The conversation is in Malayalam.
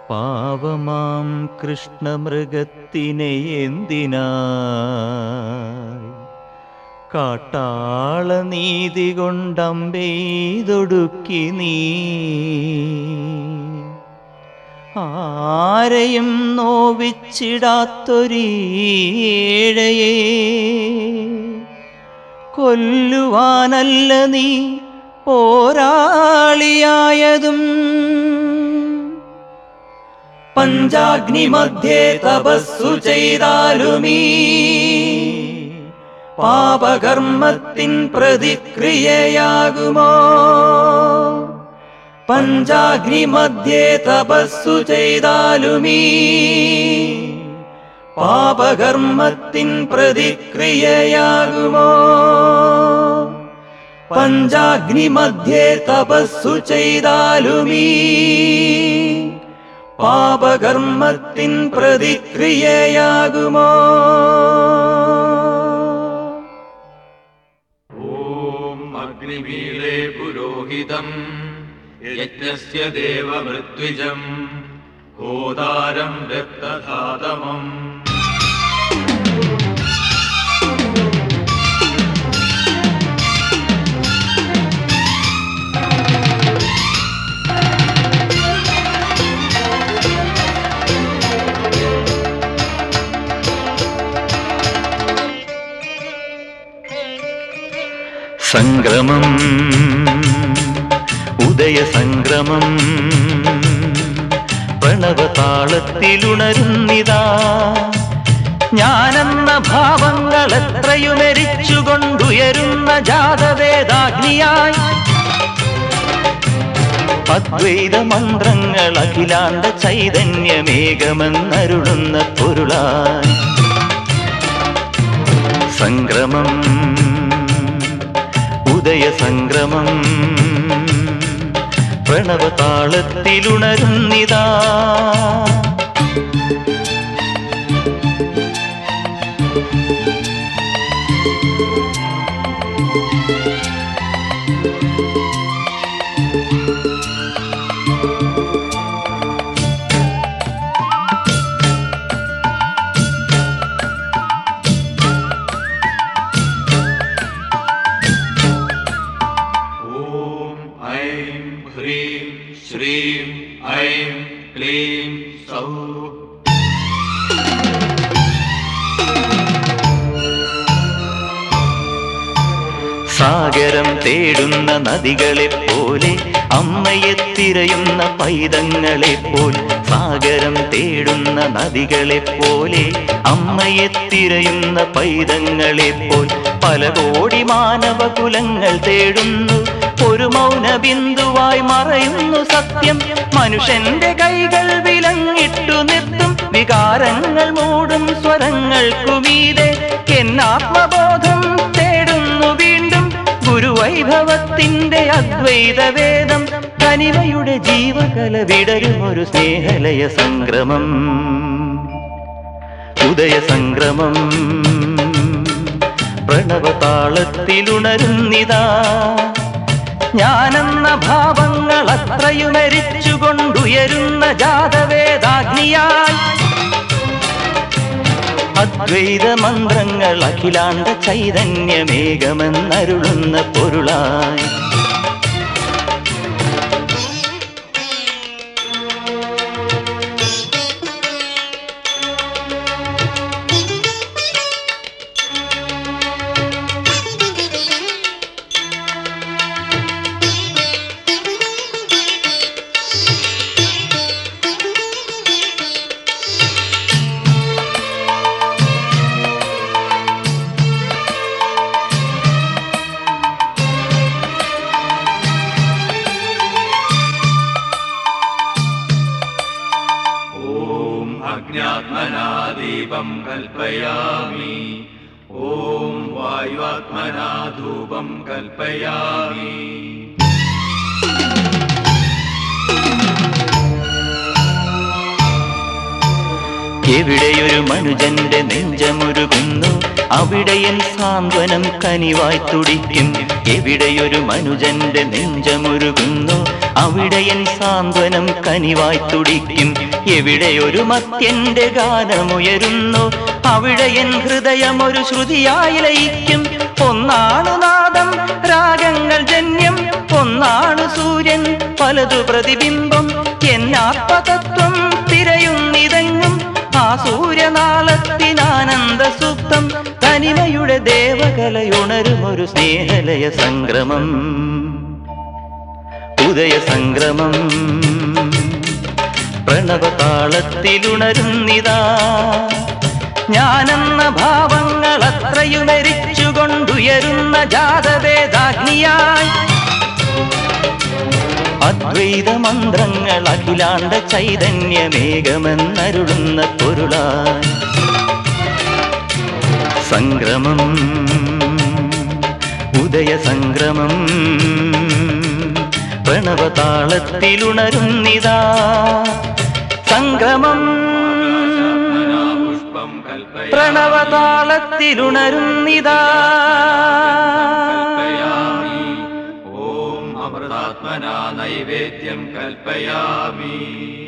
പാവമാം കൃഷ്ണമൃഗത്തിനെ എന്തിനായി കാട്ടാള നീതി കൊണ്ടമ്പെയ്തൊടുക്കി നീ ആരെയും നോവിച്ചിടാത്തൊരീഴയെ കൊല്ലുവാനല്ല നീ പോരാളിയായതും പഞ്ചാഗ്നി മധ്യേ തപസ്സു ചെയ്താലുമീ പാപകർമ്മത്തിൻ പ്രതിക്രിയയാകുമോ? പഞ്ചാഗ്നി മധ്യേ തപസ്സു ചെയ്താലുമീ പാപകർമ്മത്തിൻ പ്രതിക്രിയയാകുമോ? പഞ്ചാഗ്നി മധ്യേ തപസ്സു ചെയ്താലുമീ പാപകർമ്മത്തിൻ പ്രതിക്രിയയാകുമോ? ഓം അഗ്നിമീളേ പുരോഹിതം യജ്ഞസ്യ ദേവമൃത്വിജം ഹോതാരം രക്തധാതമം. സംക്രമം ഉദയസംക്രമം പ്രണവതാളത്തിലുണരുന്നിതാ ഞാനെന്ന ഭാവങ്ങൾ എത്രയുമെരിച്ചുകൊണ്ടുയരുന്ന ജാതവേദാഗ്നിയായി അദ്വൈത മന്ത്രങ്ങൾ അഖിലാണ്ട ചൈതന്യമേകമെന്നരുളുന്ന പൊരുളായി സംക്രമം ഉദയസംക്രമം പ്രണവതാളത്തിലുണരുന്നിതാ ഹ്രീം ശ്രീം ഐം ക്ലീം സൗഃ. സാഗരം തേടുന്ന നദികളെപ്പോലെ അമ്മയെ തിരയുന്ന പൈതങ്ങളെപ്പോൽ സാഗരം തേടുന്ന നദികളെപ്പോലെ അമ്മയെ തിരയുന്ന പൈതങ്ങളെപ്പോൽ പല കോടി മാനവകുലങ്ങൾ തേടുന്നു ഒരു മൗന ബിന്ദുവായി മറയുന്നു സത്യം. മനുഷ്യന്റെ കൈകൾ വിലങ്ങിട്ടു നിർത്തും വികാരങ്ങൾ മൂടും സ്വരങ്ങൾക്കുമീതെ എന്നാത്മബോധം തേടുന്നു വീണ്ടും ഗുരുവൈഭവത്തിന്റെ അദ്വൈതവേദം. കനിവയുടെ ജീവകല വിടരും ഒരു സ്നേഹലയ സംക്രമം ഉദയസംക്രമം പ്രണവതാളത്തിലുണരുന്നിതാ ഞാനെന്ന ഭാവങ്ങൾ അത്രയുമരിച്ചുകൊണ്ടുയരുന്ന ജാതവേദാഗ്നിയായി അദ്വൈത മന്ത്രങ്ങൾ അഖിലാണ്ട ചൈതന്യമേകമെന്നരുളുന്ന പൊരുളായി അഗ്ന്യാത്മനാ ദീപം കൽപ്പയാമി. ഓം വായുവാത്മനാ ധൂപം കൽപ്പയാമി. എവിടെയൊരു മനുജന്റെ നെഞ്ചമുരുകുന്നു അവിടെയൻ സാന്ത്വനം കനിവായി തുടിക്കും. എവിടെയൊരു മനുജന്റെ നെഞ്ചമുരുകുന്നു അവിടെ എൻ സാന്ത്വനം കനിവായി തുടിക്കും. എവിടെ ഒരു മത്യന്റെ ഗാനമുയരുന്നു, അവിടെ എൻ ഹൃദയം ഒരു ശ്രുതിയായി ലയിക്കും. ഒന്നാണു നാദം രാഗങ്ങൾ ജന്യം, ഒന്നാണു സൂര്യൻ പലതു പ്രതിബിംബം. എന്നാത്മതത്വം തിരയുന്നിതെങ്ങും ആ സൂര്യനാളത്തിനാനന്ദ സൂക്തം. തനിമയുടെ ദേവകലയുണരുമൊരു സ്നേഹലയ സംക്രമം, ഉദയ സംക്രമം. പ്രണവതാളത്തിലുണരുന്നിതാ ഞാനെന്ന ഭാവങ്ങൾ അത്രയുമരിച്ചുകൊണ്ടുയരുന്ന ജാതവേദാഗ്നിയായി. അദ്വൈത മന്ത്രങ്ങൾ അഖിലാണ്ട ചൈതന്യമേകമെന്നരുളുന്ന പൊരുളായി. സംക്രമം, ഉദയ സംക്രമം. പ്രണവതാളത്തിലുണരുന്നിതാ സംക്രമം, പ്രണവതാളത്തിലുണരുന്നിതാ. ഓം അമൃതാത്മനാ നൈവേദ്യം കൽപ്പയാമി.